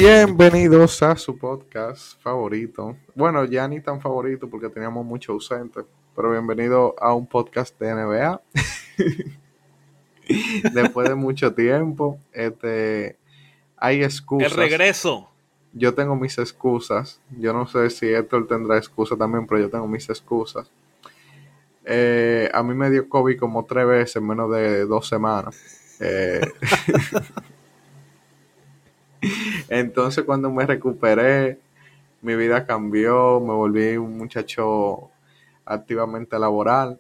Bienvenidos a su podcast favorito. Bueno, ya ni tan favorito porque teníamos mucho ausente, pero bienvenido a un podcast de NBA. Después de mucho tiempo, hay El excusas. regreso. Yo tengo mis excusas. Yo no sé si Héctor tendrá excusa también, pero yo tengo mis excusas. A mí me dio COVID como 3 veces en menos de 2 semanas. Entonces, cuando me recuperé, mi vida cambió, me volví un muchacho activamente laboral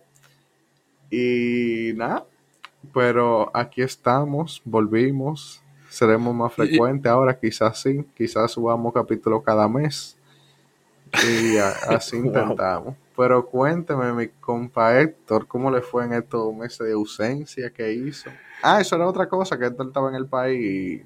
y nada, pero aquí estamos, volvimos, seremos más Y- frecuentes ahora, quizás sí, quizás subamos capítulos cada mes y así Wow. intentamos. Pero cuénteme, mi compa Héctor, ¿cómo le fue en estos meses de ausencia que hizo? Ah, eso era otra cosa, que Héctor estaba en el país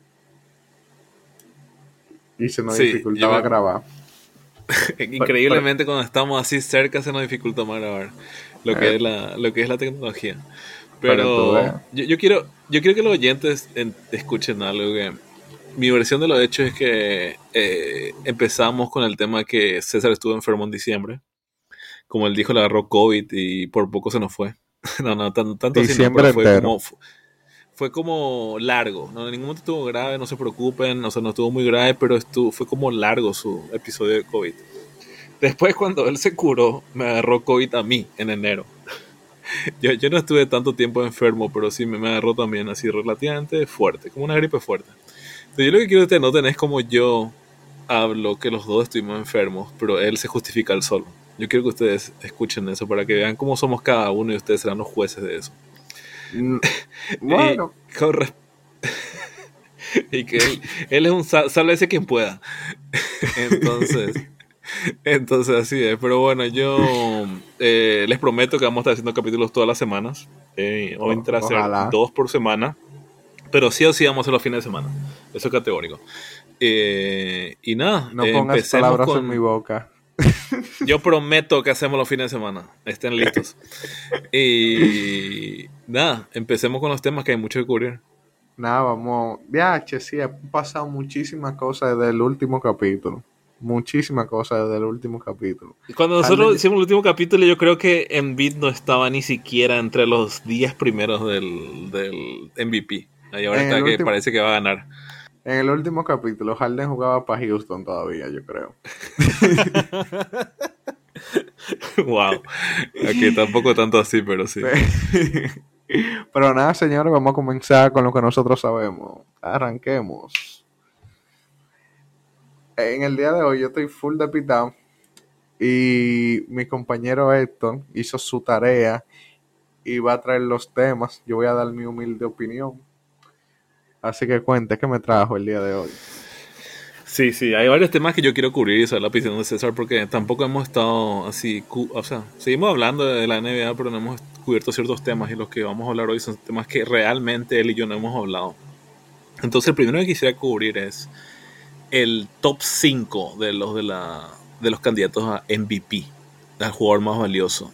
y se nos Sí, dificultaba grabar. Pero, increíblemente cuando estamos así cerca se nos dificulta más grabar lo que eh, es la tecnología. para que tú Pero veas. yo quiero que los oyentes escuchen algo que mi versión de lo hecho es que empezamos con el tema que César estuvo enfermo en diciembre. Como él dijo, le agarró COVID y por poco se nos fue. No, tanto así no, pero Diciembre entero. fue como largo, ¿no? En ningún momento estuvo grave, no se preocupen, o sea, no estuvo muy grave, pero fue como largo su episodio de COVID. Después, cuando él se curó, me agarró COVID a mí en enero. Yo no estuve tanto tiempo enfermo, pero sí me agarró también así relativamente fuerte, como una gripe fuerte. Entonces, yo lo que quiero que te noten es como yo hablo que los dos estuvimos enfermos, pero él se justifica el solo. Yo quiero que ustedes escuchen eso para que vean cómo somos cada uno y ustedes serán los jueces de eso. Mm, Y Bueno, con, y que él es un sálvese quien pueda. Entonces, entonces así es. Pero bueno, yo les prometo que vamos a estar haciendo capítulos todas las semanas. Voy a intentar hacer ojalá. 2 por semana. Pero sí o sí vamos a hacer los fines de semana. Eso es categórico. Y nada, No pongas empecemos palabras en mi con... boca. Yo prometo que hacemos los fines de semana. Estén listos. Y nada, empecemos con los temas que hay mucho que cubrir. Nada, vamos. Viaje, sí, han pasado muchísimas cosas desde el último capítulo. Muchísimas cosas desde el último capítulo. Cuando nosotros Harden, hicimos el último capítulo, yo creo que Embiid no estaba ni siquiera entre los 10 primeros del MVP. Y ahora en el está que último, parece que va a ganar. en el último capítulo, Harden jugaba para Houston todavía, yo creo. Wow. Aquí tampoco tanto así, pero sí. Pero nada, señores, vamos a comenzar con lo que nosotros sabemos. Arranquemos. En el día de hoy yo estoy full de pitado y mi compañero Héctor hizo su tarea y va a traer los temas. Yo voy a dar mi humilde opinión. Así que cuente qué me trajo el día de hoy. Sí, sí, hay varios temas que yo quiero cubrir y saber la opinión de César porque tampoco hemos estado así, o sea, seguimos hablando de la NBA, pero no hemos cubierto ciertos temas y los que vamos a hablar hoy son temas que realmente él y yo no hemos hablado. Entonces, el primero que quisiera cubrir es el top 5 de los candidatos a MVP, al jugador más valioso.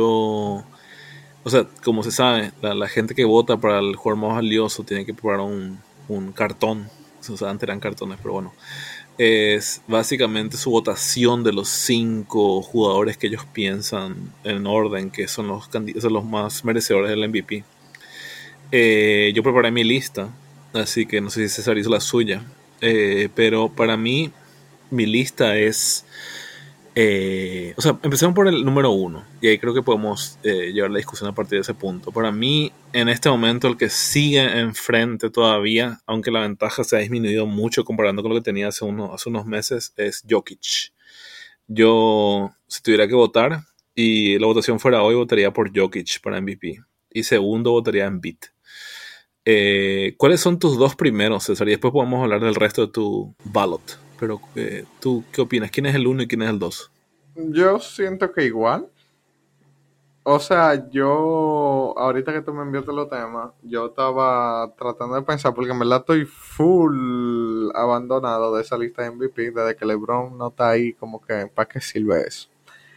O sea, como se sabe, la gente que vota para el jugador más valioso tiene que preparar un cartón. O sea, antes eran cartones, pero bueno. Es básicamente su votación de los 5 jugadores que ellos piensan en orden, que son son los más merecedores del MVP. Yo preparé mi lista, así que no sé si César hizo la suya. Pero para mí, mi lista es. O sea, empecemos por el número 1. Y ahí creo que podemos llevar la discusión a partir de ese punto. Para mí, en este momento, el que sigue enfrente todavía, aunque la ventaja se ha disminuido mucho comparando con lo que tenía hace unos meses, es Jokic. Yo, si tuviera que votar y la votación fuera hoy, votaría por Jokic para MVP. Y segundo, votaría en Embiid. ¿Cuáles son tus dos primeros, César? Y después podemos hablar del resto de tu ballot. Pero, ¿tú qué opinas? ¿Quién es el uno y quién es el dos? Yo siento que igual. O sea, yo, ahorita que tú me enviaste los temas, yo estaba tratando de pensar, porque en verdad estoy full abandonado de esa lista de MVP, desde que LeBron no está ahí, como que, ¿para qué sirve eso?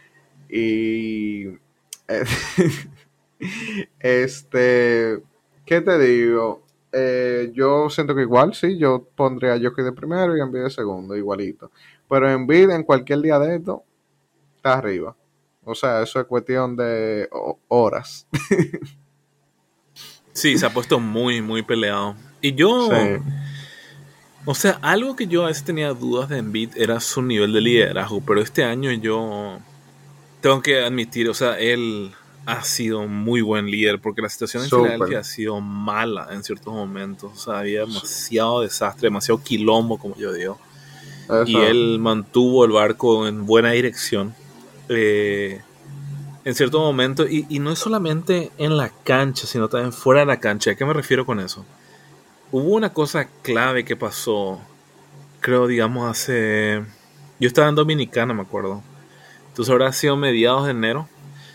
Y, eh, este, ¿qué te digo? Yo siento que igual, sí, yo pondría a Jokic de primero y Embiid de segundo, igualito. Pero Embiid en cualquier día de esto está arriba. O sea, eso es cuestión de horas. Sí, se ha puesto muy, muy peleado. Y Sí, yo, o sea, algo que yo a veces tenía dudas de Embiid era su nivel de liderazgo, pero este año yo tengo que admitir, o sea, él ha sido muy buen líder porque la situación en súper. Filadelfia ha sido mala en ciertos momentos. O sea, había demasiado desastre, demasiado quilombo, como yo digo. Y Eso, él mantuvo el barco en buena dirección eh, en ciertos momentos. Y no es solamente en la cancha, sino también fuera de la cancha. ¿A qué me refiero con eso? Hubo una cosa clave que pasó, creo, digamos, hace... Yo estaba en Dominicana, me acuerdo. Entonces habrá sido mediados de enero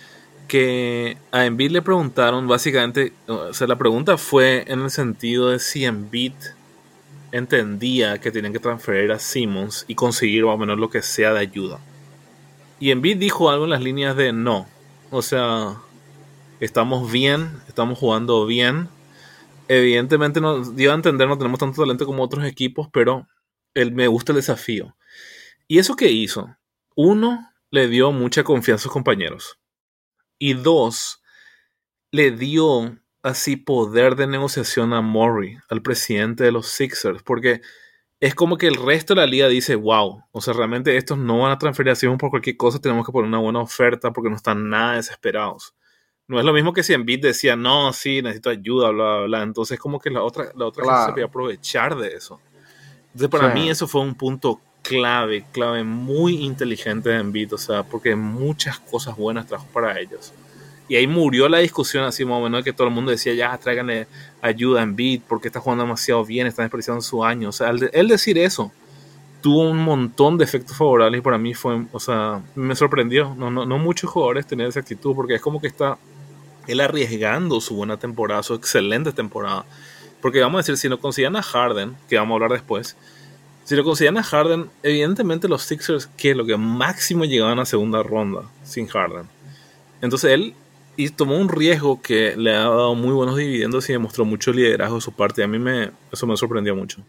que a Embiid le preguntaron básicamente, o sea, la pregunta fue en el sentido de si Embiid entendía que tenían que transferir a Simmons y conseguir más o menos lo que sea de ayuda. Y Embiid dijo algo en las líneas de no, o sea, estamos bien, estamos jugando bien. Evidentemente nos dio a entender no tenemos tanto talento como otros equipos, pero él me gusta el desafío. ¿Y eso qué hizo? Uno, le dio mucha confianza a sus compañeros. Y dos, le dio así poder de negociación a Murray, al presidente de los Sixers, porque es como que el resto de la liga dice, wow, o sea, realmente estos no van a transferir a Simmons por cualquier cosa, tenemos que poner una buena oferta porque no están nada desesperados. No es lo mismo que si Embiid decía, no, sí, necesito ayuda, bla, bla, bla. Entonces como que la otra gente se podía claro. aprovechar de eso. Entonces Sí, para mí eso fue un punto clave, clave, muy inteligente de Embiid, o sea, porque muchas cosas buenas trajo para ellos. Y ahí murió la discusión así más o menos de que todo el mundo decía, ya, tráiganle ayuda a Embiid porque está jugando demasiado bien, está desperdiciando su año. O sea, él decir eso tuvo un montón de efectos favorables y para mí fue, o sea, me sorprendió. No muchos jugadores tenían esa actitud porque es como que está él arriesgando su buena temporada, su excelente temporada. Porque vamos a decir, si no consiguen a Harden, que vamos a hablar después, si lo consiguen a Harden, evidentemente los Sixers, que lo que máximo llegaban a segunda ronda sin Harden. Entonces él y tomó un riesgo que le ha dado muy buenos dividendos y demostró mucho liderazgo de su parte. Y a mí eso me sorprendió mucho.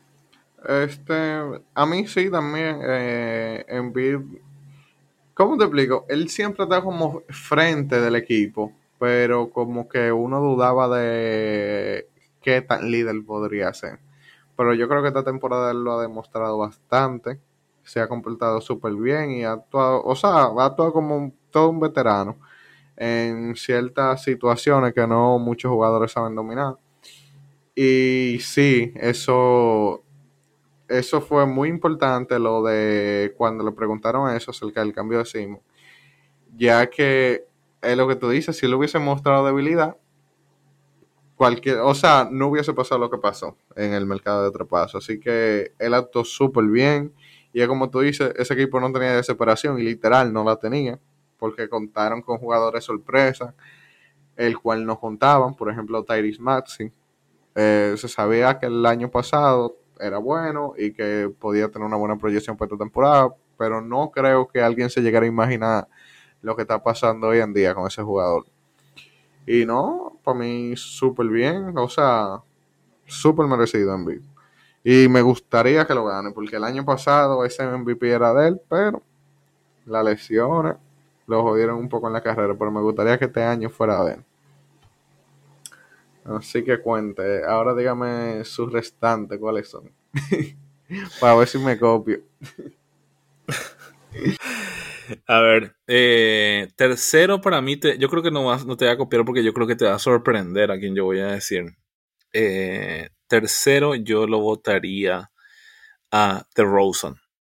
a mí sí también, Embiid, ¿cómo te explico? Él siempre está como frente del equipo, pero como que uno dudaba de qué tan líder podría ser. Pero yo creo que esta temporada él lo ha demostrado bastante, se ha comportado súper bien y ha actuado, o sea, ha actuado como todo un veterano en ciertas situaciones que no muchos jugadores saben dominar. Y sí, eso fue muy importante lo de cuando le preguntaron eso acerca del cambio de Simon, ya que es lo que tú dices, si él hubiese mostrado debilidad, o sea, no hubiese pasado lo que pasó en el mercado de traspaso. Así que él actuó súper bien. Y es como tú dices, ese equipo no tenía desesperación y literal no la tenía, porque contaron con jugadores sorpresa, el cual no contaban, por ejemplo, Tyrese Maxey. Se sabía que el año pasado era bueno y que podía tener una buena proyección para esta temporada, pero no creo que alguien se llegara a imaginar lo que está pasando hoy en día con ese jugador. Y no, para mí súper bien, o sea, súper merecido MVP. Y me gustaría que lo gane, porque el año pasado ese MVP era de él, pero las lesiones lo jodieron un poco en la carrera, pero me gustaría que este año fuera de él. Así que cuente, ahora dígame sus restantes, ¿cuáles son? Para ver si me copio. A ver, tercero para mí, yo creo que no te voy a copiar porque yo creo que te va a sorprender a quien yo voy a decir. Tercero, yo lo votaría a DeRozan.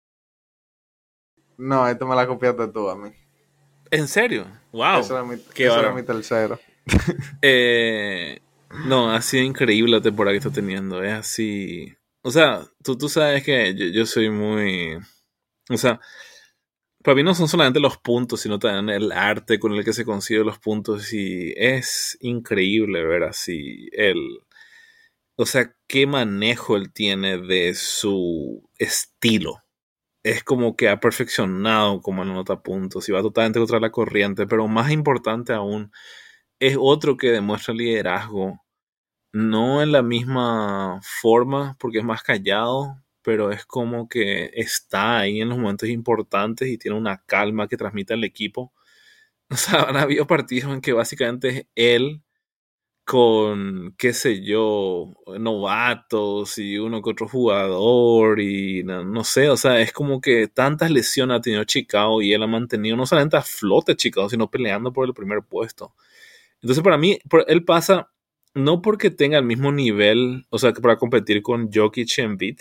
No, esto me la copiaste tú a mí. ¿En serio? ¡Wow! Ese era mi, ¡Qué ese era mi bárbaro! tercero. Eh, no, ha sido increíble la temporada que está teniendo. Es así. O sea, tú sabes que yo soy muy. O sea, para mí no son solamente los puntos, sino también el arte con el que se consiguen los puntos. Y es increíble ver así el. O sea, qué manejo él tiene de su estilo. Es como que ha perfeccionado como anota puntos y va totalmente contra la corriente. Pero más importante aún, es otro que demuestra liderazgo no en la misma forma, porque es más callado, pero es como que está ahí en los momentos importantes y tiene una calma que transmite al equipo. O sea, han habido partidos en que básicamente es él con, qué sé yo, novatos y uno que otro jugador y no sé, o sea, es como que tantas lesiones ha tenido Chicago y él ha mantenido no solamente a flote Chicago, sino peleando por el primer puesto. Entonces, para mí, él pasa no porque tenga el mismo nivel, o sea, que para competir con Jokic y Embiid,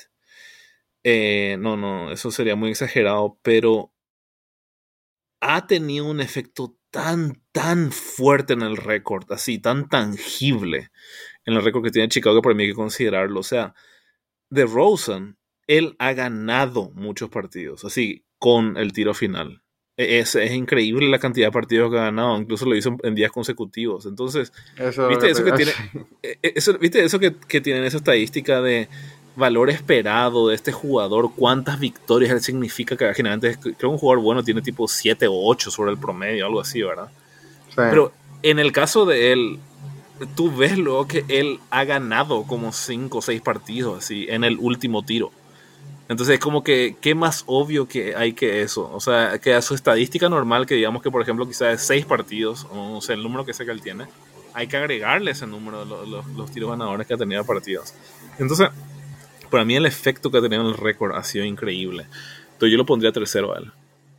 no, eso sería muy exagerado, pero ha tenido un efecto tan fuerte en el récord, así, tan tangible en el récord que tiene Chicago que por mí hay que considerarlo. O sea, DeRozan, él ha ganado muchos partidos, así, con el tiro final. Es increíble la cantidad de partidos que ha ganado, incluso lo hizo en días consecutivos. Entonces, Eso es lo ¿viste que te eso que iba a tiene? decir. ¿Viste eso que tienen esa estadística de valor esperado de este jugador? ¿Cuántas victorias él significa? Que generalmente creo que un jugador bueno tiene tipo 7 o 8 sobre el promedio, algo así, ¿verdad? Sí, Pero en el caso de él, tú ves luego que él ha ganado como 5 o 6 partidos así en el último tiro. Entonces es como que, ¿qué más obvio que hay que eso? O sea, que a su estadística normal, que digamos que por ejemplo quizás es 6 partidos, o no sé, el número que sea que él tiene, hay que agregarle ese número, los tiros ganadores que ha tenido partidos. Entonces, para mí el efecto que ha tenido en el récord ha sido increíble. Entonces yo lo pondría tercero a él.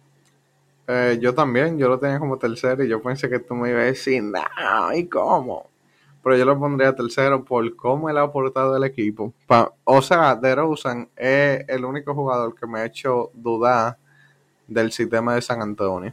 Yo también, yo lo tenía como tercero y yo pensé que tú me ibas a decir, no, ¿y cómo? Pero yo lo pondría tercero por cómo él ha aportado al equipo. O sea, DeRozan es el único jugador que me ha hecho dudar del sistema de San Antonio.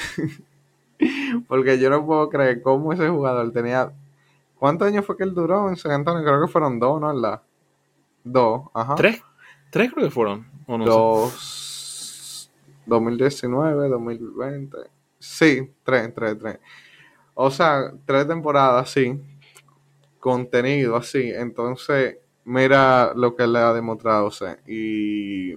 Porque yo no puedo creer cómo ese jugador tenía... ¿Cuántos años fue que él duró en San Antonio? Creo que fueron dos, ¿no? ¿Verdad? Dos, ajá. ¿Tres? ¿Tres creo que fueron? O no sé. Dos... 2019, 2020. Sí, tres. O sea, tres temporadas, sí. Contenido, así. Entonces, mira lo que le ha demostrado, o sea. Y...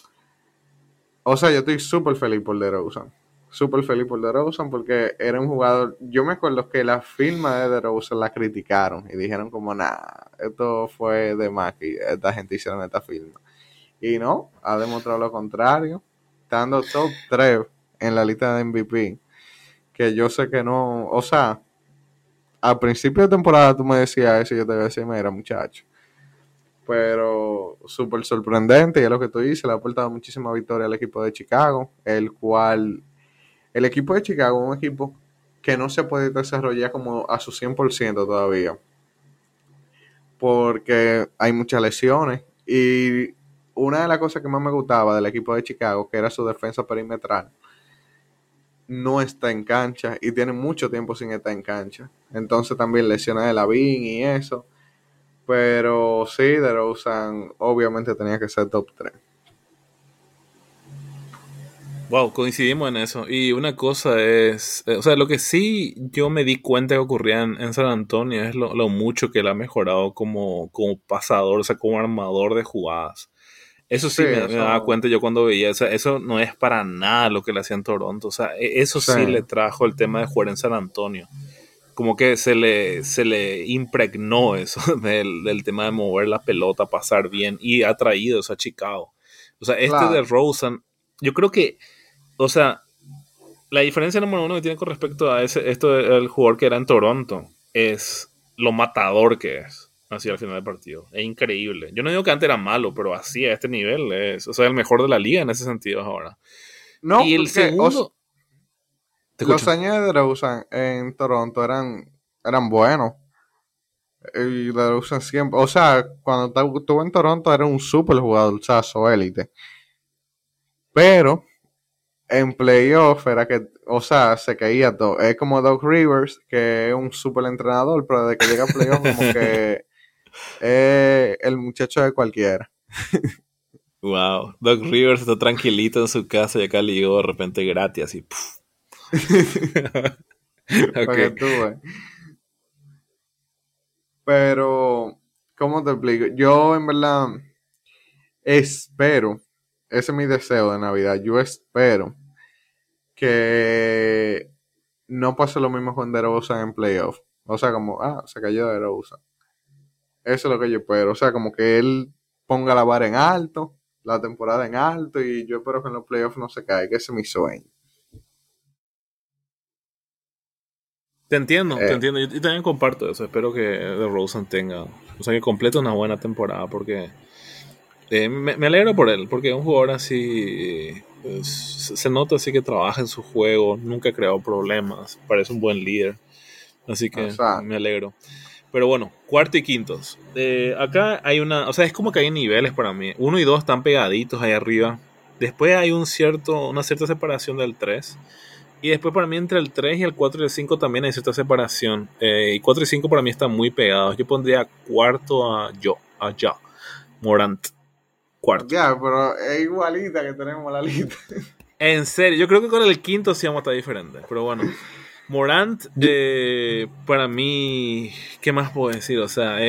O sea, yo estoy súper feliz por DeRozan. Súper feliz por DeRozan porque era un jugador... Yo me acuerdo que la firma de DeRozan la criticaron y dijeron como, nah, esto fue de más que esta gente hicieron esta firma. Y no, ha demostrado lo contrario. Estando top 3 en la lista de MVP. Que yo sé que no... O sea, al principio de temporada tú me decías eso y yo te decía, mira, muchacho. Pero súper sorprendente y es lo que tú dices, le ha aportado muchísima victoria al equipo de Chicago, el cual, el equipo de Chicago es un equipo que no se puede desarrollar como a su 100% todavía, porque hay muchas lesiones y una de las cosas que más me gustaba del equipo de Chicago, que era su defensa perimetral, no está en cancha y tiene mucho tiempo sin estar en cancha. Entonces también lesiones de Lavín y eso. Pero sí, DeRozan obviamente tenía que ser top 3. Wow, coincidimos en eso. Y una cosa es, o sea, lo que sí yo me di cuenta que ocurría en San Antonio es lo mucho que él ha mejorado como pasador, o sea, como armador de jugadas. Eso Sí, sí me daba eso. cuenta yo cuando veía, o sea, eso no es para nada lo que le hacía en Toronto. O sea, eso Sí, sí le trajo el tema de jugar en San Antonio. Como que se le impregnó eso del tema de mover la pelota, pasar bien, y ha traído eso a Chicago. O sea, este de claro. Rosen, yo creo que, o sea, la diferencia número uno que tiene con respecto a esto del jugador que era en Toronto es lo matador que es así al final del partido. Es increíble. Yo no digo que antes era malo, pero así a este nivel es, o sea, el mejor de la liga en ese sentido ahora. No, Y el porque segundo, te los escucho. años de DeRozan en Toronto eran buenos. Y DeRozan siempre, o sea, cuando estuvo en Toronto era un super jugador, sazo élite. Pero en playoff era que, o sea, se caía todo. Es como Doc Rivers, que es un super entrenador, pero desde que llega a playoff como que es el muchacho de cualquiera. Wow, Doc Rivers está tranquilito en su casa y acá le llegó de repente gratis así. Puf. Para Ok. que tú veas. Pero, ¿cómo te explico? Yo en verdad espero, ese es mi deseo de Navidad, yo espero que no pase lo mismo con DeRozan en playoff. O sea, como, se cayó DeRozan. Eso es lo que yo espero. O sea, como que él ponga la vara en alto, la temporada en alto, y yo espero que en los playoffs no se caiga, que ese es mi sueño. Te entiendo, te Eh, entiendo. Yo también comparto eso. Espero que DeRozan tenga, o sea, que complete una buena temporada porque me alegro por él, porque es un jugador así, se nota así que trabaja en su juego, nunca ha creado problemas, parece un buen líder, así o que sea, me alegro. Pero bueno, cuarto y quintos. Acá hay una, o sea, es como que hay niveles para mí. Uno y dos están pegaditos ahí arriba. Después hay una cierta separación del 3. Y después para mí entre el 3 y el 4 y el 5 también hay cierta separación. Y 4 y 5 para mí están muy pegados. Yo pondría cuarto a Ja Morant. Cuarto. ya, pero es igualita que tenemos la lista. En serio, yo creo que con el quinto sí vamos a estar diferentes. Pero bueno, Morant, Yo- para mí, ¿qué más puedo decir? O sea,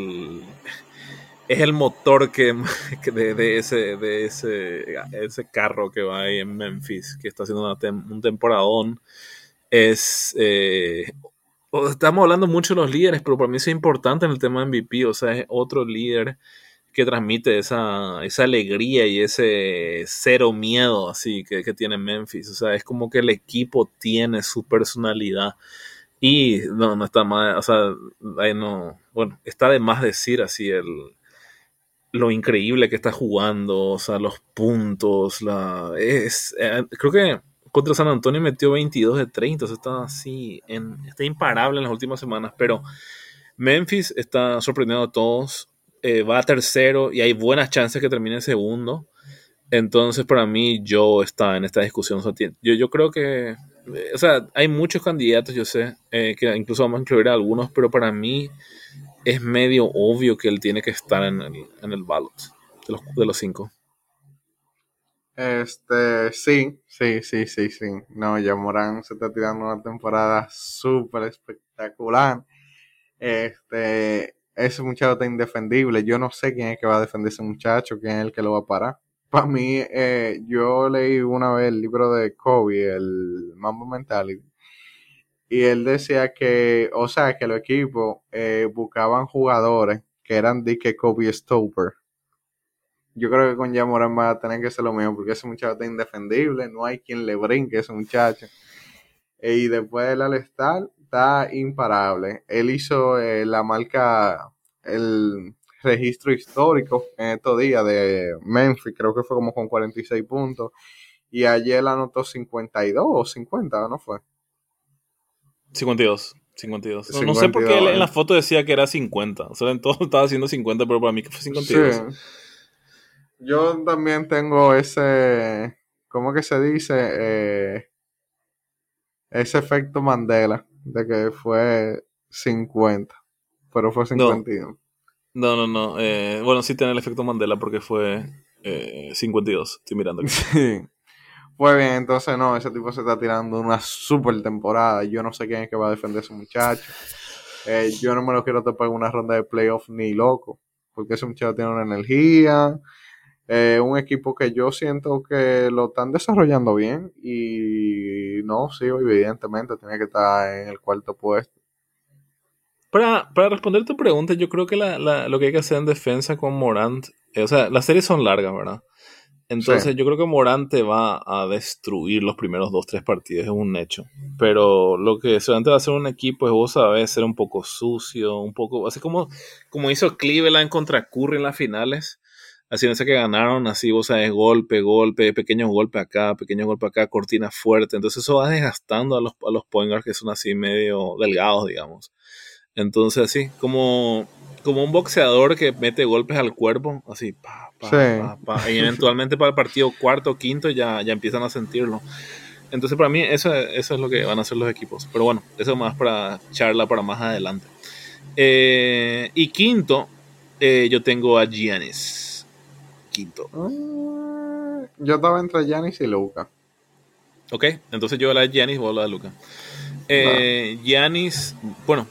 es el motor ese carro que va ahí en Memphis, que está haciendo un temporadón. Es, estamos hablando mucho de los líderes, pero para mí eso es importante en el tema de MVP. O sea, es otro líder que transmite esa alegría y ese cero miedo así que tiene Memphis. O sea, es como que el equipo tiene su personalidad. Y no está mal, o sea, ahí no, bueno, está de más decir así lo increíble que está jugando, o sea, los puntos, creo que contra San Antonio metió 22 de 30, o sea, está así, está imparable en las últimas semanas, pero Memphis está sorprendiendo a todos, va a tercero y hay buenas chances que termine segundo. Entonces, para mí, Joe está en esta discusión. O sea, yo creo que, o sea, hay muchos candidatos, yo sé, que incluso vamos a incluir a algunos, pero para mí es medio obvio que él tiene que estar en el ballot de los 5. Sí, sí, sí, sí, sí. No, ya Morán se está tirando una temporada súper espectacular. Ese muchacho está indefendible. Yo no sé quién es que va a defender ese muchacho, quién es el que lo va a parar. Para mí, yo leí una vez el libro de Kobe, el Mambo Mentality, y él decía que, o sea, que los equipos buscaban jugadores que eran de que Kobe Stopper. Yo creo que con Jamoran va a tener que ser lo mismo, porque ese muchacho está indefendible, no hay quien le brinque a ese muchacho. Y después del All-Star está imparable. Él hizo la marca, el registro histórico en estos días de Memphis, creo que fue como con 46 puntos. Y ayer anotó 52 o 50, ¿no fue? 52. 52. No sé por qué él 52. en la foto decía que era 50. O sea, en todo estaba haciendo 50, pero para mí que fue Sí, 52. yo también tengo ese, ¿cómo que se dice? Ese efecto Mandela de que fue 50, pero fue No, 51. no, no, no. Bueno, sí tiene el efecto Mandela porque fue 52. Estoy mirando aquí. Sí. Pues bien, entonces no, ese tipo se está tirando una super temporada. Yo no sé quién es que va a defender a ese muchacho. Yo no me lo quiero topar en una ronda de playoff ni loco, porque ese muchacho tiene una energía, un equipo que yo siento que lo están desarrollando bien y no, sí, evidentemente tiene que estar en el cuarto puesto. Para responder tu pregunta, yo creo que lo que hay que hacer en defensa con Morant, o sea, las series son largas, ¿verdad? Sí, Entonces yo creo que Morant te va a destruir los primeros 2, 3 partidos, es un hecho. Pero lo que solamente va a hacer un equipo es, vos sabés, ser un poco sucio, un poco, así como hizo Cleveland contra Curry en las finales. Así no sé que ganaron, así vos sabés, golpe, golpe, pequeños golpes acá, cortina fuerte. Entonces eso va desgastando a los point guards que son así medio delgados, digamos. Entonces, así, como un boxeador que mete golpes al cuerpo, así, pa, sí. pa, pa, pa, y eventualmente para el partido cuarto o quinto ya empiezan a sentirlo. Entonces, para mí, eso es lo que van a hacer los equipos. Pero bueno, eso más para charla para más adelante. Y quinto, yo tengo a Giannis. Quinto. Yo estaba entre Giannis y Luka. Ok, entonces yo la de Giannis, vos la de Luka. Claro. Giannis, bueno,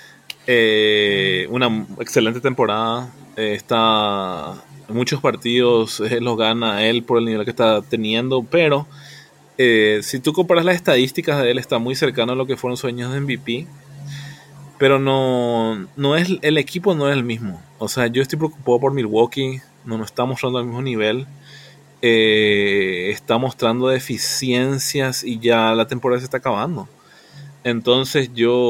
una excelente temporada. Está en muchos partidos, los gana él por el nivel que está teniendo, pero si tú comparas las estadísticas de él, está muy cercano a lo que fueron sus años de MVP. Pero no es, el equipo no es el mismo. O sea, yo estoy preocupado por Milwaukee, no nos está mostrando al mismo nivel. Está mostrando deficiencias y ya la temporada se está acabando. Entonces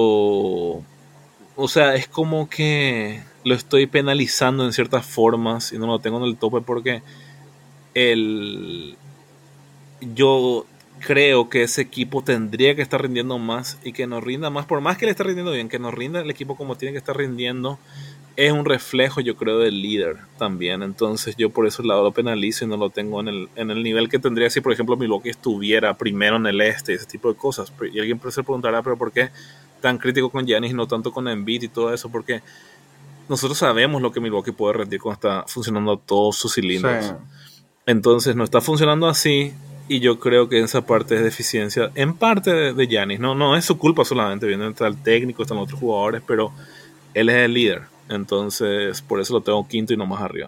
o sea, es como que lo estoy penalizando en ciertas formas y no lo tengo en el tope porque el, yo creo que ese equipo tendría que estar rindiendo más y que nos rinda más, por más que le esté rindiendo bien, que nos rinda el equipo como tiene que estar rindiendo, es un reflejo, yo creo, del líder también. Entonces yo por eso lo penalizo y no lo tengo en el nivel que tendría si, por ejemplo, Milwaukee estuviera primero en el este, ese tipo de cosas. Y alguien se preguntará, pero ¿por qué tan crítico con Giannis y no tanto con Embiid y todo eso? Porque nosotros sabemos lo que Milwaukee puede rendir cuando está funcionando todos sus Sí. cilindros. Entonces no está funcionando así y yo creo que esa parte es deficiencia en parte de Giannis. No es su culpa solamente, viene el técnico, están los otros jugadores, pero él es el líder. Entonces por eso lo tengo quinto y no más arriba.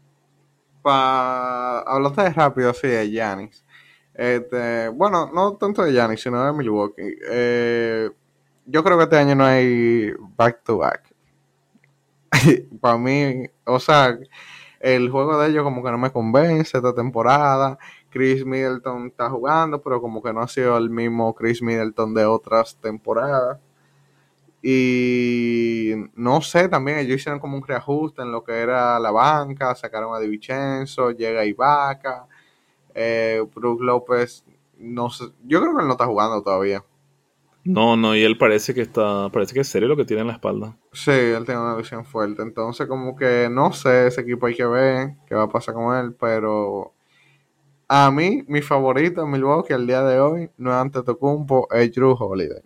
Hablaste de rápido, sí, de Giannis. Bueno, no tanto de Giannis, sino de Milwaukee. Yo creo que este año no hay back to back. Para mí, o sea, el juego de ellos como que no me convence esta temporada. Chris Middleton está jugando, pero como que no ha sido el mismo Chris Middleton de otras temporadas. Y no sé, también ellos hicieron como un reajuste en lo que era la banca, sacaron a Di Vincenzo, llega Ibaka, Brook López, no sé, yo creo que él no está jugando todavía. No, y él parece que es serio lo que tiene en la espalda. Sí, él tiene una lesión fuerte, entonces como que no sé, ese equipo hay que ver qué va a pasar con él, pero a mí, mi favorito en Milwaukee al día de hoy no es Antetokounmpo, es Jrue Holiday.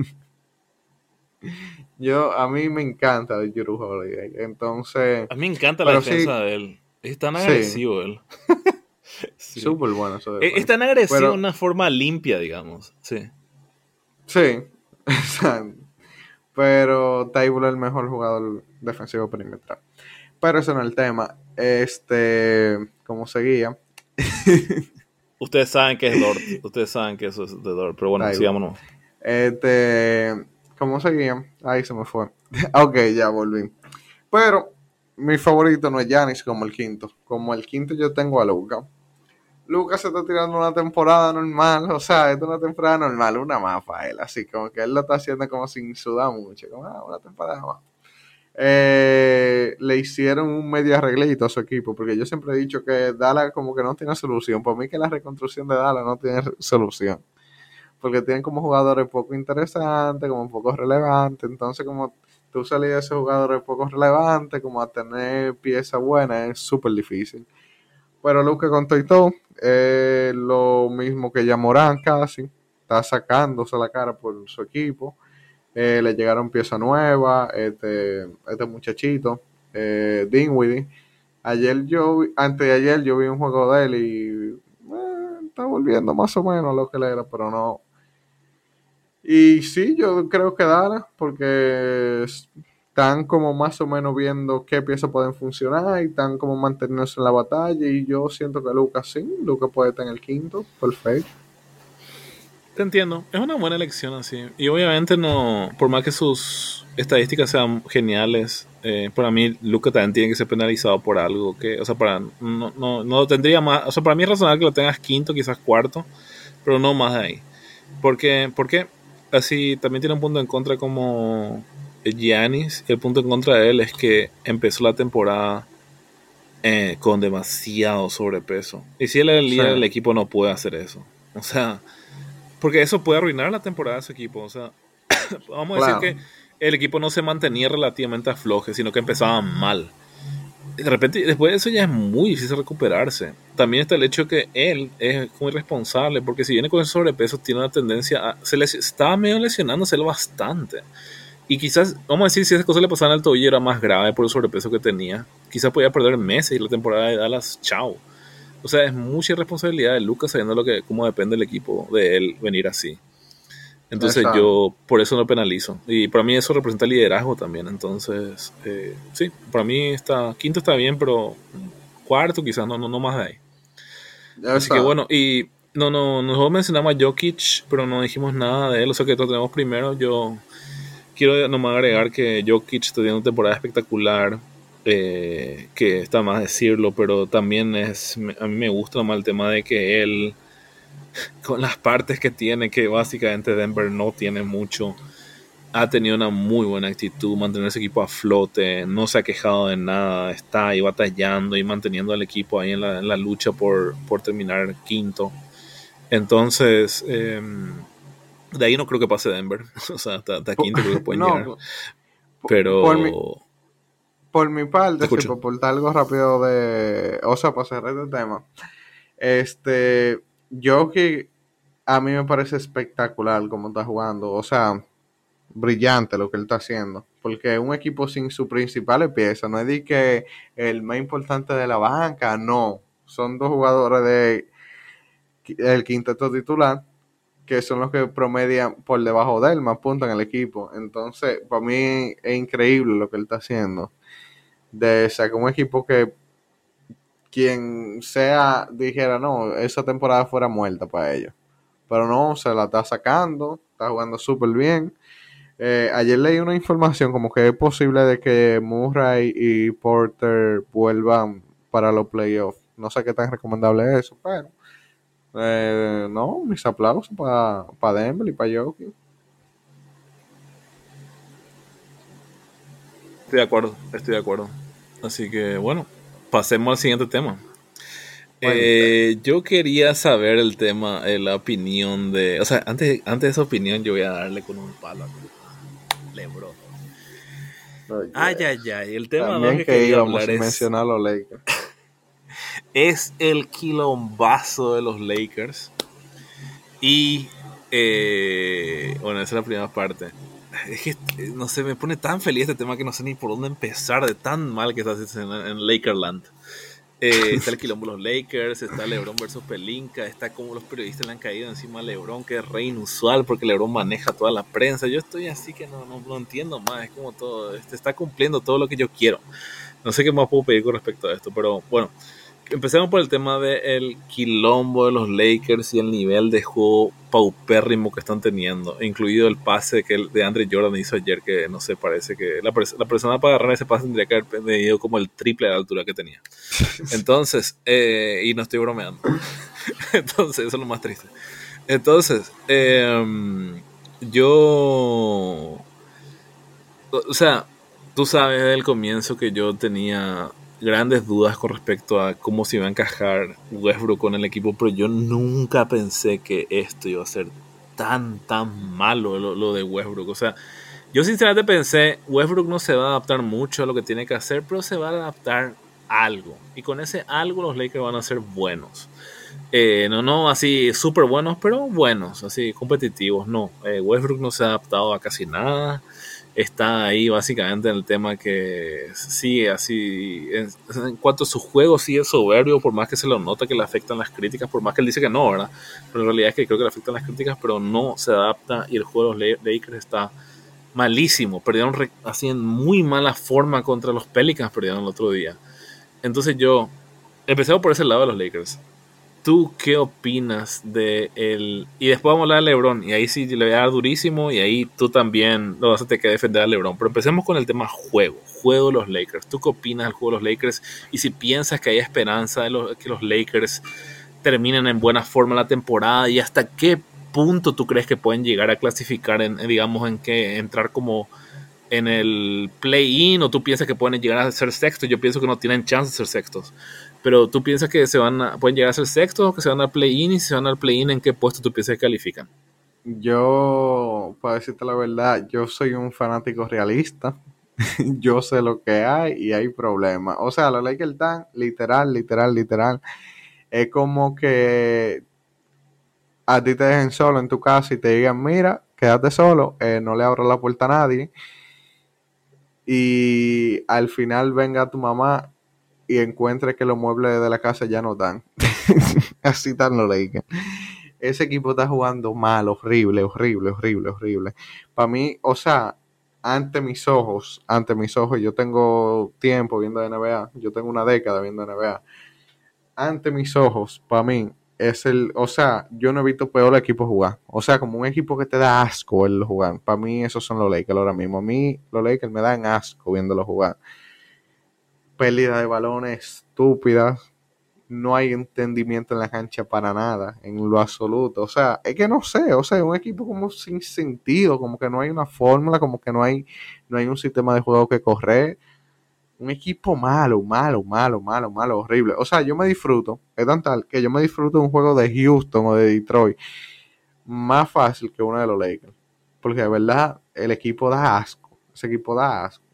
A mí me encanta el Jrue Holiday, entonces, A mí me encanta la pero sí, defensa de él. Es tan sí, agresivo él. Sí. súper bueno eso de Es defensa. tan agresivo de Pero una forma limpia, digamos. Sí. sí, exacto. Pero Tybul es el mejor jugador defensivo perimetral. Pero eso no es el tema. Como seguía, Ustedes saben que es Dort. Ustedes saben que eso es de Dort. Pero bueno, Tybul. sigámonos. ¿Cómo seguía? Ahí se me fue. Ok, ya volví. Pero mi favorito no es Giannis como el quinto. Como el quinto yo tengo a Luka. Lucas se está tirando una temporada normal, o sea, es una temporada normal, una más para él, así como que él lo está haciendo como sin sudar mucho, como una temporada más. Le hicieron un medio arreglito a su equipo, porque yo siempre he dicho que Dallas como que no tiene solución. Por mí que la reconstrucción de Dallas no tiene solución, porque tienen como jugadores poco interesantes, como poco relevantes, entonces como tú salís de esos jugadores poco relevantes, como a tener piezas buenas, es súper difícil. Pero Luka con todo, lo mismo que ya Morán casi, está sacándose la cara por su equipo. Le llegaron piezas nuevas, este muchachito, Dinwiddie. Antes de ayer yo vi un juego de él y está volviendo más o menos a lo que él era, pero no. Y sí, yo creo que Dara, porque están como más o menos viendo qué piezas pueden funcionar y están como manteniéndose en la batalla. Y yo siento que Lucas sí, Lucas puede estar en el quinto, perfecto. Te entiendo. Es una buena elección así. Y obviamente no, por más que sus estadísticas sean geniales, para mí Luca también tiene que ser penalizado por algo que, o sea, no lo tendría más, o sea, para mí es razonable que lo tengas quinto, quizás cuarto, pero no más de ahí. Porque así también tiene un punto en contra como Giannis. El punto en contra de él es que empezó la temporada con demasiado sobrepeso. Y si él es el Sí, líder del equipo, no puede hacer eso. O sea, porque eso puede arruinar la temporada de su equipo. O sea, vamos a decir que claro. el equipo no se mantenía relativamente afloje, sino que empezaba mal. De repente, después de eso ya es muy difícil recuperarse. También está el hecho que él es muy responsable, porque si viene con ese sobrepeso, tiene una tendencia a... estaba medio lesionándose bastante. Y quizás, vamos a decir, si esas cosas le pasaban al tobillo era más grave por el sobrepeso que tenía. Quizás podía perder meses y la temporada de Dallas, chao. O sea, es mucha irresponsabilidad de Lucas sabiendo cómo depende el equipo de él venir así. Entonces Exacto. yo por eso lo penalizo. Y para mí eso representa liderazgo también. Entonces, sí, para mí quinto está bien, pero cuarto quizás no más de ahí. Así que Exacto. bueno, y nosotros mencionamos a Jokic, pero no dijimos nada de él. O sea que lo tenemos primero. quiero nomás agregar que Jokic está teniendo una temporada espectacular, que está más decirlo, pero también a mí me gusta nomás el tema de que él, con las partes que tiene, que básicamente Denver no tiene mucho, ha tenido una muy buena actitud, mantener ese equipo a flote, no se ha quejado de nada, está ahí batallando y manteniendo al equipo ahí en la lucha por terminar quinto. Entonces, de ahí no creo que pase Denver. O sea, hasta quinto creo que pueden llegar. No, por mi, Pero, por mi te parte, sí, escucho. por aportar algo rápido o sea, para cerrar este tema. Yo que a mí me parece espectacular cómo está jugando, o sea, brillante lo que él está haciendo, porque un equipo sin su principal pieza, no es de que el más importante de la banca, no, son dos jugadores el quinteto titular, que son los que promedian por debajo de él, más puntos en el equipo. Entonces, para mí es increíble lo que él está haciendo. De sacar un equipo que quien sea dijera, no, esa temporada fuera muerta para ellos. Pero no, se la está sacando, está jugando súper bien. Ayer leí una información como que es posible de que Murray y Porter vuelvan para los playoffs. No sé qué tan recomendable es eso, pero no, mis aplausos para Denver y para Jokic. Estoy de acuerdo, estoy de acuerdo. Así que, bueno, pasemos al siguiente tema. Cuenta. Yo quería saber el tema, la opinión de... O sea, antes de esa opinión yo voy a darle con un palo a LeBron. Ay, Oye, ay, ay. El tema dos también que que quería íbamos hablar sin mencionar a los Lakers. es el quilombazo de los Lakers. Y, bueno, esa es la primera parte. Es que, no sé, me pone tan feliz este tema que no sé ni por dónde empezar de tan mal que está en Lakerland. Está el quilombo de los Lakers, está LeBron versus Pelinka, está como los periodistas le han caído encima a LeBron, que es re inusual porque LeBron maneja toda la prensa. Yo estoy así que no entiendo más, es como todo, está cumpliendo todo lo que yo quiero. No sé qué más puedo pedir con respecto a esto, pero bueno, empecemos por el tema del quilombo de los Lakers y el nivel de juego paupérrimo que están teniendo, incluido el pase que de Andre Jordan hizo ayer, que no sé, parece que la persona para agarrar ese pase tendría que haber medido como el triple de la altura que tenía. Entonces, y no estoy bromeando. Entonces, eso es lo más triste. Entonces, yo, o sea, tú sabes desde el comienzo que yo tenía grandes dudas con respecto a cómo se iba a encajar Westbrook con el equipo, pero yo nunca pensé que esto iba a ser tan malo lo de Westbrook. O sea, yo sinceramente pensé, Westbrook no se va a adaptar mucho a lo que tiene que hacer, pero se va a adaptar algo. Y con ese algo los Lakers van a ser buenos. No así súper buenos, pero buenos, así competitivos. No, Westbrook no se ha adaptado a casi nada. Está ahí básicamente en el tema que sigue así. En cuanto a su juego, sigue soberbio, por más que se lo nota que le afectan las críticas, por más que él dice que no, ¿verdad? Pero en realidad es que creo que le afectan las críticas, pero no se adapta y el juego de los Lakers está malísimo. Perdieron así en muy mala forma contra los Pelicans, perdieron el otro día. Entonces yo, empecemos por ese lado de los Lakers. ¿Tú qué opinas de él? Y después vamos a hablar de LeBron, y ahí sí le voy a dar durísimo, y ahí tú también lo vas a tener que defender a LeBron. Pero empecemos con el tema juego de los Lakers. ¿Tú qué opinas del juego de los Lakers? Y si piensas que hay esperanza de que los Lakers terminen en buena forma la temporada, y hasta qué punto tú crees que pueden llegar a clasificar digamos, en que entrar como en el play-in, o tú piensas que pueden llegar a ser sextos. Yo pienso que no tienen chance de ser sextos, pero tú piensas que pueden llegar a ser sextos, o que se van al play-in, y si se van al play-in, ¿en qué puesto tú piensas que califican? Yo, para decirte la verdad, yo soy un fanático realista. Yo sé lo que hay y hay problemas. O sea, los Lakers están literal. Es como que a ti te dejen solo en tu casa y te digan, mira, quédate solo, no le abras la puerta a nadie. Y al final venga tu mamá y encuentre que los muebles de la casa ya no dan. Así están los Lakers. Ese equipo está jugando mal, horrible. Para mí, o sea, ante mis ojos, yo tengo tiempo viendo NBA, yo tengo una década viendo NBA. Ante mis ojos, para mí, o sea, yo no he visto peor equipo jugar. O sea, como un equipo que te da asco verlo jugar. Para mí esos son los Lakers ahora mismo. A mí los Lakers me dan asco viéndolo jugar. Pérdida de balones estúpidas. No hay entendimiento en la cancha para nada, en lo absoluto. O sea, es que no sé, o sea, es un equipo como sin sentido, como que no hay una fórmula, como que no hay un sistema de juego que correr. Un equipo malo, malo, malo, malo, malo, horrible. O sea, yo me disfruto, es tan tal que yo me disfruto de un juego de Houston o de Detroit más fácil que uno de los Lakers. Porque de verdad, el equipo da asco. Ese equipo da asco.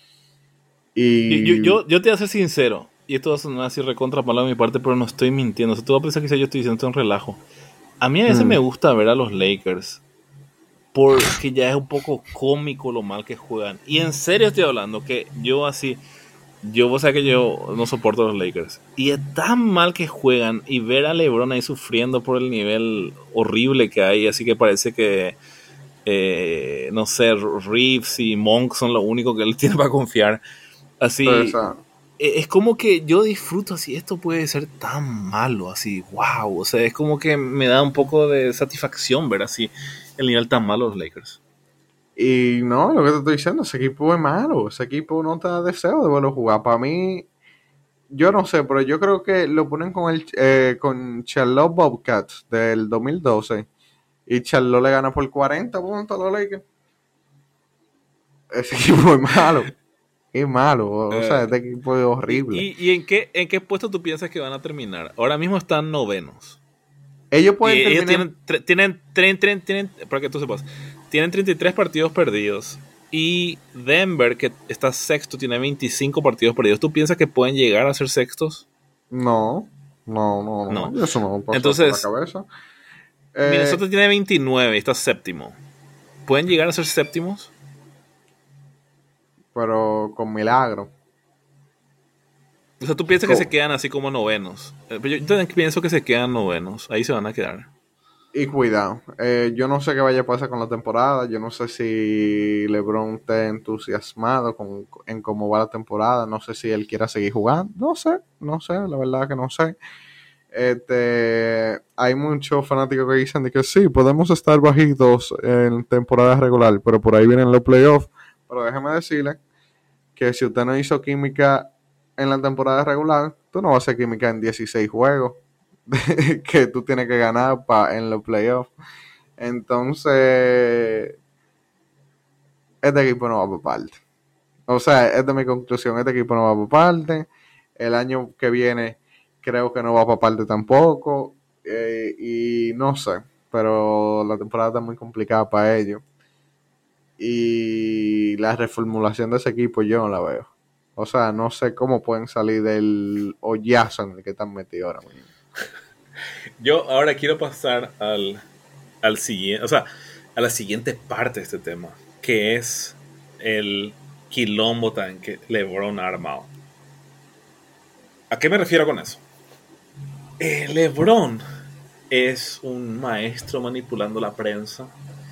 Y Yo te voy a ser sincero, y esto va a sonar así recontra palabra de mi parte, pero no estoy mintiendo. O sea, tú vas a pensar que yo estoy diciendo esto en relajo. A mí a veces me gusta ver a los Lakers porque ya es un poco cómico lo mal que juegan. Y en serio estoy hablando que yo así, vos sabés que yo no soporto a los Lakers. Y es tan mal que juegan y ver a LeBron ahí sufriendo por el nivel horrible que hay, así que parece que, no sé, Reeves y Monk son lo único que él tiene para confiar. o Así, sea, es como que yo disfruto así, esto puede ser tan malo, así, wow, o sea, es como que me da un poco de satisfacción ver así el nivel tan malo de los Lakers. y no, lo que te estoy diciendo, ese equipo es malo. Ese equipo no te da deseo de verlo jugar. Para mí, yo no sé, pero yo creo que lo ponen con Charlotte Bobcats del 2012 y Charlotte le gana por 40 puntos a los Lakers. Ese equipo es malo, es malo, o sea, Eh, este equipo es horrible. y en qué puesto tú piensas que van a terminar? Ahora mismo están novenos. Ellos Y pueden ellos terminar, tienen, para que tú sepas, tienen 33 partidos perdidos. Y Denver, que está sexto, tiene 25 partidos perdidos. ¿Tú piensas que pueden llegar a ser sextos? no, no, no, No. no, eso no me pasó por la Entonces, cabeza. Minnesota Eh, tiene 29 y está séptimo. ¿Pueden llegar a ser séptimos? pero con milagro. O sea, tú piensas que se Co- quedan así como novenos. Yo también pienso que se quedan novenos. Ahí se van a quedar. Y cuidado, yo no sé qué vaya a pasar con la temporada, yo no sé si LeBron esté entusiasmado en cómo va la temporada, no sé si él quiera seguir jugando, no sé, la verdad que no sé. Hay muchos fanáticos que dicen de que sí, podemos estar bajitos en temporada regular, pero por ahí vienen los playoffs. Pero déjeme decirle que si usted no hizo química en la temporada regular, tú no vas a hacer química en 16 juegos que tú tienes que ganar en los playoffs. Entonces, este equipo no va por parte. O sea, esta es mi conclusión. Este equipo no va por parte. El año que viene creo que no va por parte tampoco. Y no sé. Pero la temporada está muy complicada para ellos. Y la reformulación de ese equipo yo no la veo. O sea, no sé cómo pueden salir del hoyazo en el que están metidos ahora mismo. Yo ahora quiero pasar al siguiente, o sea, a la siguiente parte de este tema, que es el quilombo tan que LeBron ha armado. ¿A qué me refiero con eso? LeBron es un maestro manipulando la prensa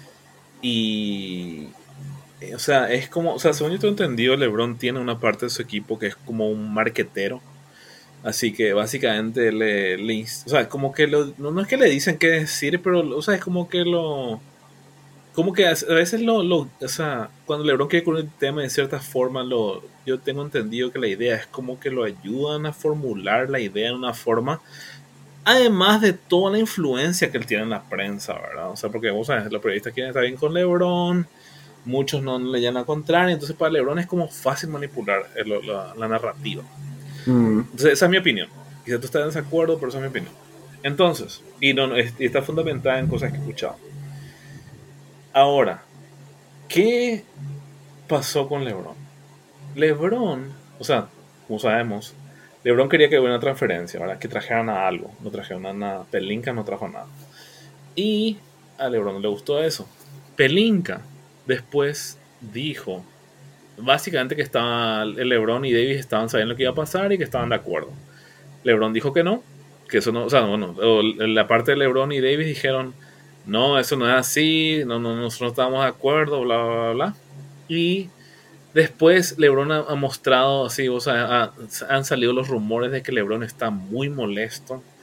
y, o sea, es como, o sea, según yo tengo entendido, LeBron tiene una parte de su equipo que es como un marquetero. Así que básicamente o sea, como que no es que le dicen qué decir, pero, o sea, es como que como que a veces o sea, cuando LeBron quiere con el tema de cierta forma, yo tengo entendido que la idea es como que lo ayudan a formular la idea de una forma, además de toda la influencia que él tiene en la prensa, ¿verdad? O sea, porque vos sabes, los periodistas quieren estar bien con LeBron, muchos no le llegan a contrario, entonces para LeBron es como fácil manipular la narrativa. Mm. Entonces, esa es mi opinión. Quizás tú estás en desacuerdo, pero esa es mi opinión. Entonces, y está fundamentada en cosas que he escuchado. Ahora, ¿qué pasó con LeBron? LeBron, o sea, como sabemos, LeBron quería que hubiera una transferencia, ¿verdad? Que trajeran a algo. No trajeron a nada. Pelinka no trajo nada. Y a LeBron no le gustó eso. Pelinka después dijo, básicamente que estaba, LeBron y Davis estaban sabiendo lo que iba a pasar y que estaban de acuerdo. LeBron dijo que no, que eso no, o sea, bueno, la parte de LeBron y Davis dijeron, no, eso no es así, nosotros no estamos de acuerdo, bla, bla, bla, bla. Y después LeBron ha mostrado así, o sea, han salido los rumores de que LeBron está muy molesto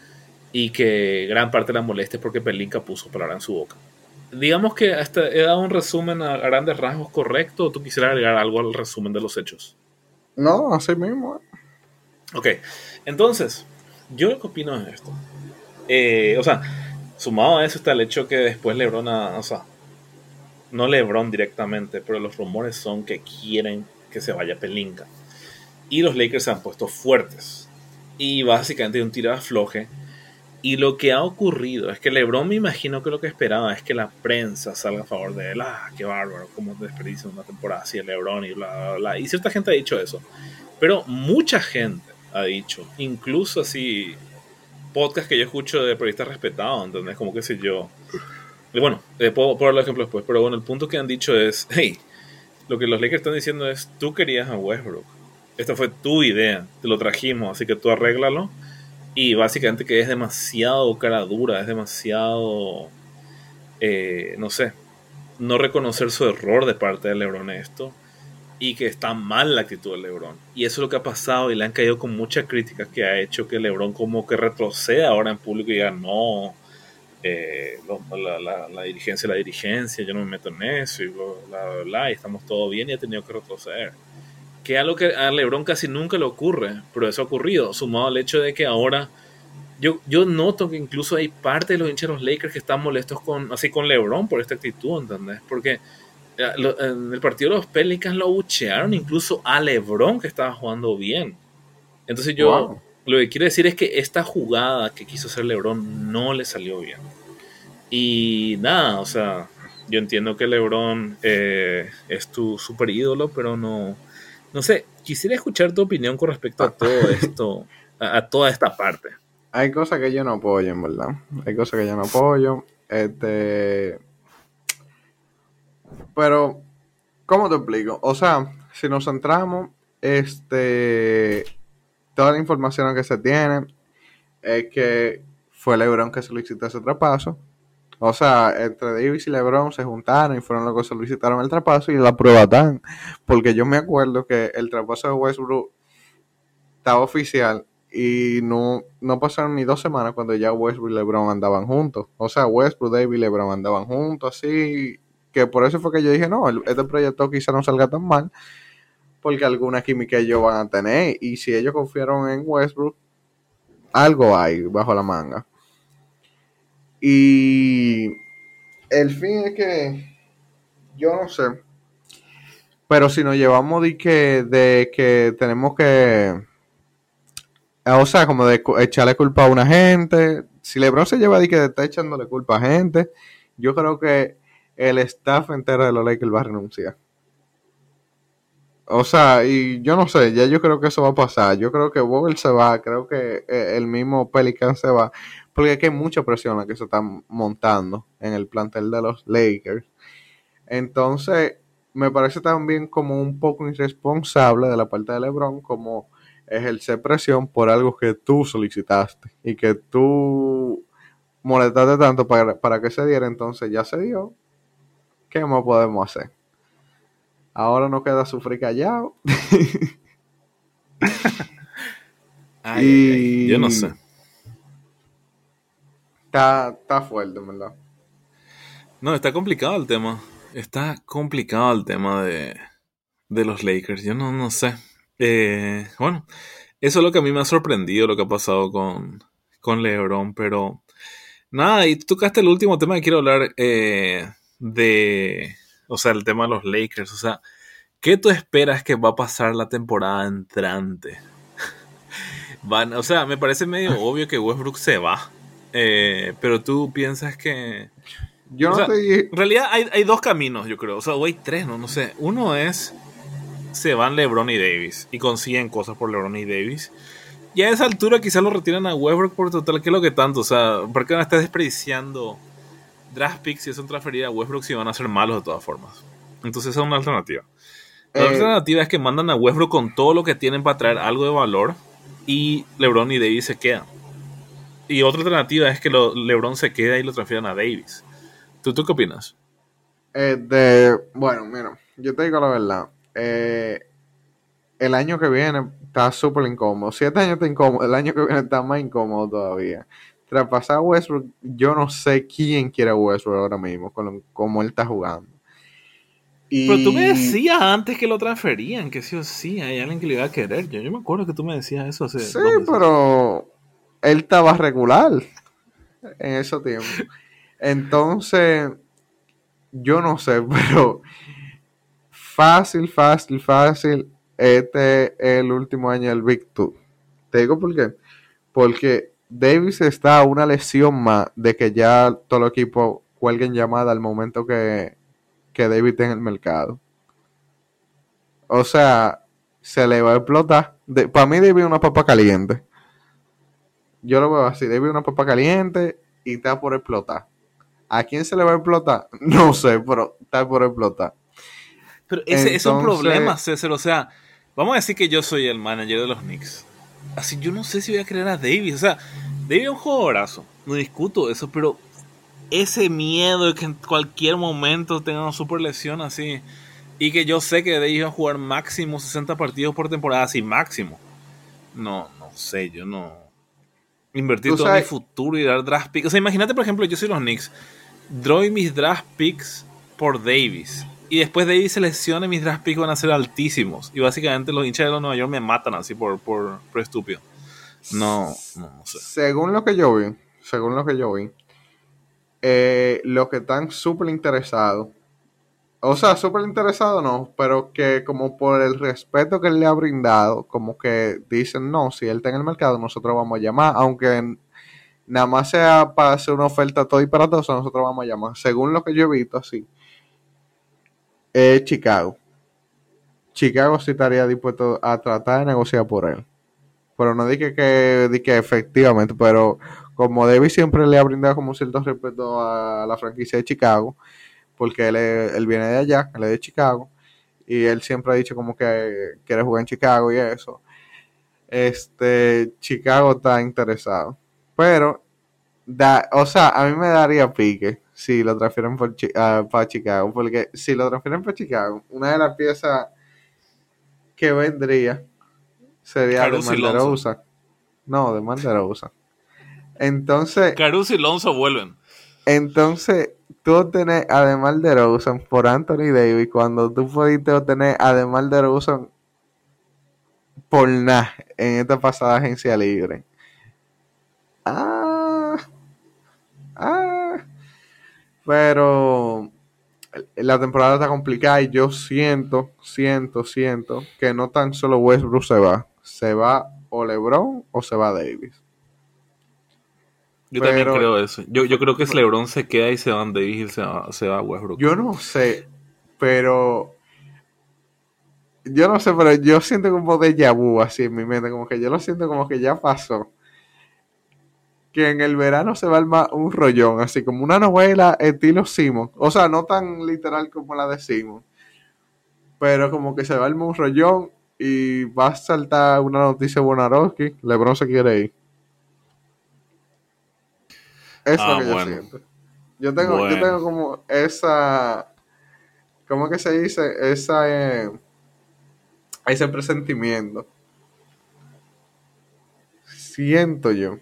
y que gran parte de la molestia es porque Pelinka puso palabra en su boca. Digamos que hasta he dado un resumen a grandes rasgos correcto, o tú quisieras agregar algo al resumen de los hechos. No, así mismo. Ok, entonces, yo lo que opino es esto. O sea, sumado a eso está el hecho que después LeBron, o sea, no LeBron directamente, pero los rumores son que quieren que se vaya Pelinka. Y los Lakers se han puesto fuertes. Y básicamente un tiro de afloje. Y lo que ha ocurrido es que LeBron, me imagino que lo que esperaba es que la prensa salga a favor de él. Ah, qué bárbaro, cómo desperdicia una temporada así el LeBron y bla, bla, bla. Y cierta gente ha dicho eso. Pero mucha gente ha dicho, incluso así, podcast que yo escucho de periodistas respetados, ¿entendés? Como que sé yo. Y bueno, puedo dar el ejemplo después, pero bueno, el punto que han dicho es, hey, lo que los Lakers están diciendo es, tú querías a Westbrook. Esta fue tu idea, te lo trajimos, así que tú arréglalo. Y básicamente que es demasiado cara dura, es demasiado, no sé, no reconocer su error de parte de LeBron esto. Y que está mal la actitud de LeBron. Y eso es lo que ha pasado y le han caído con muchas críticas que ha hecho que LeBron como que retroceda ahora en público y diga, no, la dirigencia, yo no me meto en eso y bla, bla, bla, y estamos todo bien y ha tenido que retroceder. Que es algo que a LeBron casi nunca le ocurre, pero eso ha ocurrido, sumado al hecho de que ahora yo noto que incluso hay parte de los hinchas de los Lakers que están molestos con LeBron por esta actitud, ¿entendés? Porque en el partido de los Pelicans lo buchearon incluso a LeBron que estaba jugando bien. Entonces yo Wow. lo que quiero decir es que esta jugada que quiso hacer LeBron no le salió bien. Y nada, o sea, yo entiendo que LeBron es tu super ídolo, pero no sé, quisiera escuchar tu opinión con respecto a todo esto, a toda esta parte. Hay cosas que yo no apoyo, en verdad. Hay cosas que yo no apoyo. Pero, ¿cómo te explico? O sea, si nos centramos, toda la información que se tiene es que fue LeBron que solicitó ese traspaso. O sea, entre Davis y LeBron se juntaron y fueron los que solicitaron el traspaso y la prueba están. Porque yo me acuerdo que el traspaso de Westbrook estaba oficial y no pasaron ni 2 semanas cuando ya Westbrook y LeBron andaban juntos. O sea, Westbrook, Davis y LeBron andaban juntos, así que por eso fue que yo dije, no, este proyecto quizá no salga tan mal, porque alguna química ellos van a tener, y si ellos confiaron en Westbrook, algo hay bajo la manga. Y el fin es que, yo no sé, pero si nos llevamos de que tenemos que, o sea, como de echarle culpa a una gente. Si LeBron se lleva de que está echándole culpa a gente, yo creo que el staff entero de los Lakers va a renunciar. O sea, y yo no sé, ya yo creo que eso va a pasar. Yo creo que Vogel se va, creo que el mismo Pelican se va, porque aquí hay mucha presión la que se está montando en el plantel de los Lakers. Entonces, me parece también como un poco irresponsable de la parte de LeBron, como ejercer presión por algo que tú solicitaste y que tú molestaste tanto para que se diera, entonces ya se dio. ¿Qué más podemos hacer? Ahora no queda sufrir callado. Ay, ay, ay, yo no sé. Y está fuerte, ¿verdad? No, está complicado el tema. Está complicado el tema de los Lakers. Yo no sé. Bueno, eso es lo que a mí me ha sorprendido, lo que ha pasado con LeBron. Pero nada, y tú tocaste el último tema que quiero hablar o sea, el tema de los Lakers. O sea, ¿qué tú esperas que va a pasar la temporada entrante? O sea, me parece medio obvio que Westbrook se va. Pero tú piensas que... Yo O no sea, estoy. en realidad hay dos caminos, yo creo. O sea, o hay tres, no sé. Uno es se van LeBron y Davis y consiguen cosas por LeBron y Davis. Y a esa altura quizás lo retiran a Westbrook por total, ¿qué es lo que tanto? O sea, ¿por qué van a estar desperdiciando draft picks si son transferidas a Westbrook si van a ser malos de todas formas? Entonces esa es una alternativa. La otra eh, alternativa es que mandan a Westbrook con todo lo que tienen para traer algo de valor y LeBron y Davis se quedan. Y otra alternativa es que LeBron se queda y lo transfieran a Davis. ¿Tú qué opinas? bueno, mira, yo te digo la verdad. El año que viene está súper incómodo. 7 años está incómodo, el año que viene está más incómodo todavía. traspasar a Westbrook, yo no sé quién quiere a Westbrook ahora mismo, como él está jugando. Pero tú me Y decías antes que lo transferían, que sí o sí, hay alguien que le iba a querer. Yo me acuerdo que tú me decías eso hace sí, 2 meses. pero él estaba regular en ese tiempo. Entonces, yo no sé, pero fácil, fácil, fácil. Este es el último año del Big Two. Te digo por qué. Porque Davis está a una lesión más de que ya todo el equipo cuelguen llamada al momento que Davis esté en el mercado. O sea, se le va a explotar. Para mí Davis es una papa caliente. Yo lo veo así. Davis es una papa caliente y está por explotar. ¿A quién se le va a explotar? No sé, pero está por explotar. Pero ese es un Entonces, problema, César. O sea, vamos a decir que yo soy el manager de los Knicks. Así yo no sé si voy a creer a Davis. O sea, Davis es un jugadorazo. No discuto eso, pero ese miedo de que en cualquier momento tenga una super lesión así. Y que yo sé que Davis va a jugar máximo 60 partidos por temporada, así máximo. No sé, yo no. Invertir tú todo mi sabes, futuro y dar draft picks. O sea, imagínate, por ejemplo, yo soy los Knicks. Doy mis draft picks por Davis. Y después Davis se lesiona y mis draft picks van a ser altísimos. Y básicamente los hinchas de los Nueva York me matan así por estúpido. No sé. según lo que yo vi, los que están súper interesados, o sea, súper interesados no, pero que como por el respeto que él le ha brindado, como que dicen, no, si él está en el mercado, nosotros vamos a llamar, aunque nada más sea para hacer una oferta todo y para todos, nosotros vamos a llamar. Según lo que yo he visto, así, Chicago. Chicago sí estaría dispuesto a tratar de negociar por él. Pero no dije que efectivamente, pero como Davis siempre le ha brindado como cierto respeto a la franquicia de Chicago, porque él viene de allá, él es de Chicago, y él siempre ha dicho como que quiere jugar en Chicago y eso. Chicago está interesado. Pero, o sea, a mí me daría pique si lo transfieren para Chicago, porque si lo transfieren para Chicago, una de las piezas que vendría sería de Caruso y Lonzo. DeRozan. No, de DeRozan. Entonces, Caruso y Lonzo vuelven. entonces, tú obtenés a DeMar DeRozan por Anthony Davis cuando tú pudiste obtener a DeMar DeRozan por nada en esta pasada agencia libre. Ah, ah. Pero la temporada está complicada y yo siento que no tan solo Westbrook se va o LeBron o se va Davis. Yo también Pero creo eso. Yo creo que si LeBron se queda y se van Davis y se va a Westbrook. yo no sé, pero yo no sé, pero yo siento como déjà vu así en mi mente, como que yo lo siento como que ya pasó. Que en el verano se va a armar un rollón, así como una novela estilo Simon. O sea, no tan literal como la de Simon, pero como que se va a armar un rollón y va a saltar una noticia de Bonarowski, LeBron se quiere ir. Es lo Ah, que yo bueno. siento. Yo tengo Bueno. como esa, ¿cómo que se dice? Ese presentimiento. Siento yo.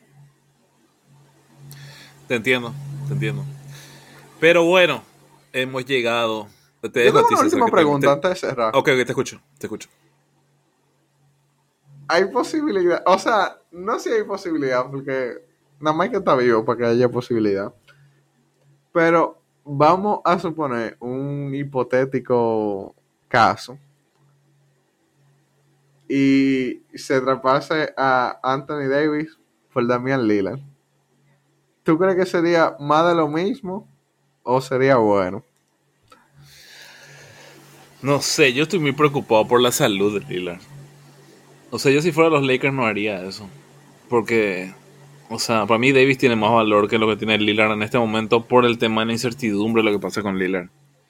Te entiendo, te entiendo. Pero bueno, hemos llegado. Te Yo dejo a tengo ti, una César, última que te... pregunta antes de cerrar. Ok, te escucho, te escucho. Hay posibilidad, o sea, no sé si hay posibilidad, porque nada más hay que estar vivo para que haya posibilidad. Pero vamos a suponer un hipotético caso y se traspase a Anthony Davis por Damian Lillard. ¿Tú crees que sería más de lo mismo o sería bueno? No sé, yo estoy muy preocupado por la salud de Lillard. O sea, yo si fuera los Lakers no haría eso. Porque, o sea, para mí Davis tiene más valor que lo que tiene Lillard en este momento por el tema de la incertidumbre de lo que pasa con Lillard.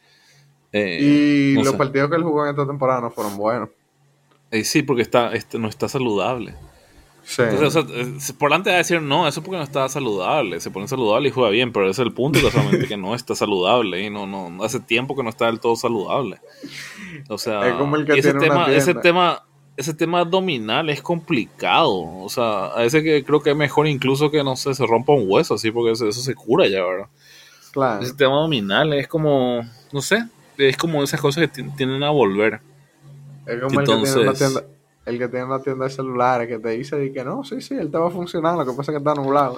Y No los sé. partidos que él jugó en esta temporada no fueron buenos. Sí, porque no está saludable. Sí. Entonces, o sea, por delante va a decir, no, eso porque no está saludable. Se pone saludable y juega bien, pero ese es el punto, casualmente, que no está saludable. Y hace tiempo que no está del todo saludable. O Es como sea, el y que tiene una ese tienda. tema, ese tema abdominal es complicado. O sea, a veces que creo que es mejor incluso que, no sé, se rompa un hueso, así, porque eso se cura ya, ¿verdad? Claro. Ese tema abdominal es como, no sé, es como esas cosas que tienden a volver. Es como Entonces, el que tiene una tienda de celulares que te dice que no, sí, él te va a funcionar, lo que pasa es que está nublado.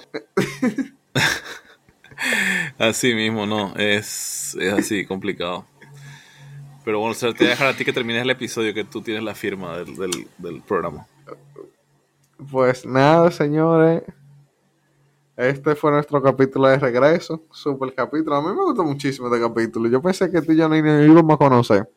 así mismo, no, es así, complicado. Pero bueno, o sea, te voy a dejar a ti que termines el episodio, que tú tienes la firma del programa. Pues nada, señores. Este fue nuestro capítulo de regreso. Super capítulo. A mí me gustó muchísimo este capítulo. Yo pensé que tú y yo ni íbamos a conocer.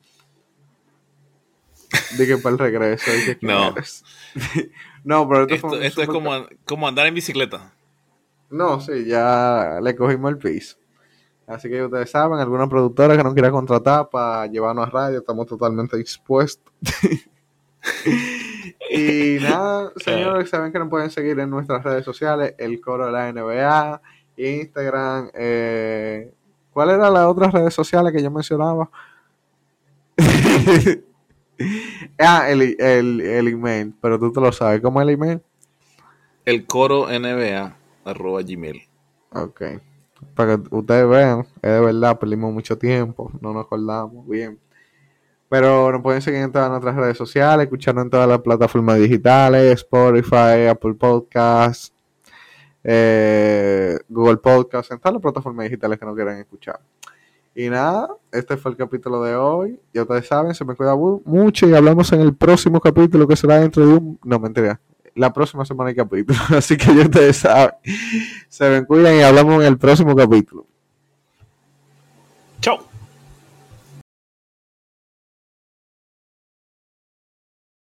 Dije para el regreso. Dije, ¿quién No, eres? No, pero este fue un esto es super como andar en bicicleta. No, sí, ya le cogimos el piso. Así que ustedes saben, alguna productora que nos quiera contratar para llevarnos a radio, estamos totalmente dispuestos. Y nada, Claro. señores, saben que nos pueden seguir en nuestras redes sociales, el coro de la NBA, Instagram, ¿cuál era las otras redes sociales que yo mencionaba? El email, pero tú te lo sabes, ¿cómo es el email? El coro NBA@gmail. Ok, para que ustedes vean, es de verdad, perdimos mucho tiempo, no nos acordamos bien. Pero nos pueden seguir en todas nuestras redes sociales, escucharnos en todas las plataformas digitales, Spotify, Apple Podcasts, Google Podcasts, en todas las plataformas digitales que nos quieran escuchar. Y nada, este fue el capítulo de hoy. Ya ustedes saben, se me cuida mucho y hablamos en el próximo capítulo que será dentro de un... No, mentira. La próxima semana hay capítulo. Así que ya ustedes saben. Se me cuidan y hablamos en el próximo capítulo. Chao.